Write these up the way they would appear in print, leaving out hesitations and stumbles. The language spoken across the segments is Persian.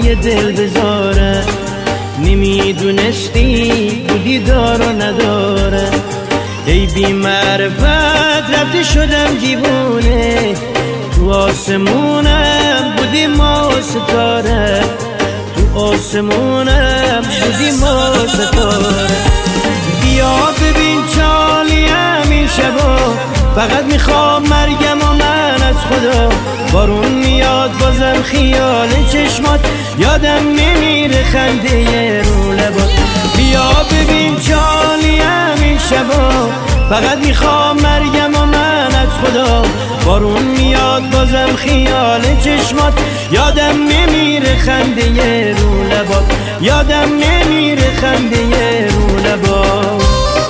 بالای دل بذاره، نمیدونستی بودی دار و نداره. ای بی معرفت رفته شدم دیوونه، تو آسمونم بودی ما ستاره، تو آسمونم بودی ما ستاره. بیا ببین چالی همین شبا، فقط میخوام مرگم و من از خدا. بارون میاد بازم خیال چشمات، یادم نمیره خنده رو لبات. بیا ببین چالی همین شبا، فقط میخوام مرگم و من از خدا. بارون میاد بازم خیال چشمات، یادم نمیره خنده رو لبات، یادم نمیره خنده رو لبات.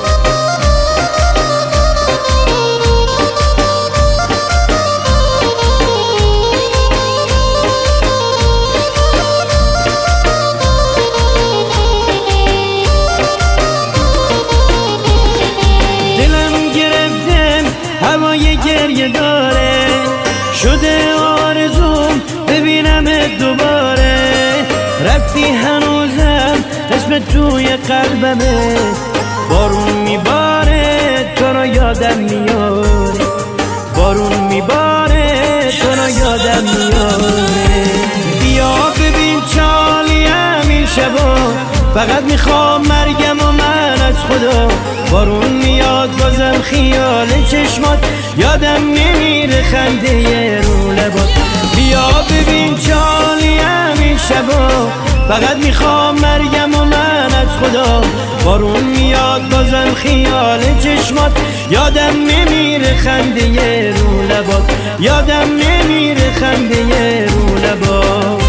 هوای گریه داره، شده آرزوم ببینمت دوباره. رفتی هنوزم اسمت توی قلبمه، بارون میباره تو رو یادم میاره، بارون میباره تو رو یادم میاره. بیا ببین چالی همین شبا، فقط میخوام مرگم و من از خدا. بارون میاد بازم خیال چشمات، یادم نمیره خنده رو لبات. بیا ببین چالی همین شبا، فقط میخوام مرگم و من از خدا. بارون میاد بازم خیال چشمات، یادم نمیره خنده رو لبات، یادم نمیره خنده رو لبات.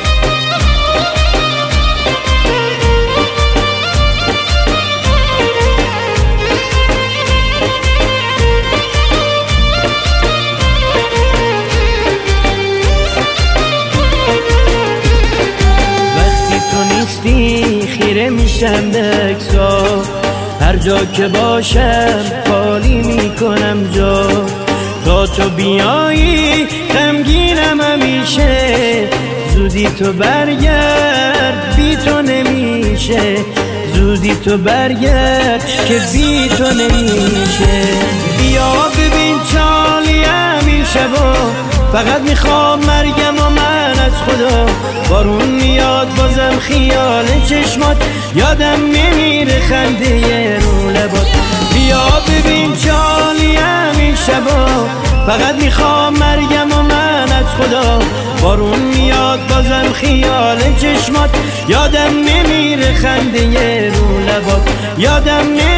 خیره میشم به عکس‌ها، هر جا که باشم خالی میکنم جا. تا تو بیایی غمگینم همیشه، زودی تو برگرد بی تو نمیشه، زودی تو برگرد که بی تو نمیشه. بیا ببین چالی همین شبا، فقط میخوام مرگم و من از خدا. بارون میاد بازم خیال چشمات، یادم نمیره خنده رو لبات. بیا ببین چالی همین شبا، فقط میخوام مرگم و من از خدا. بارون میاد بازم خیال چشمات، یادم نمیره خنده رو لبات، یادم نمیره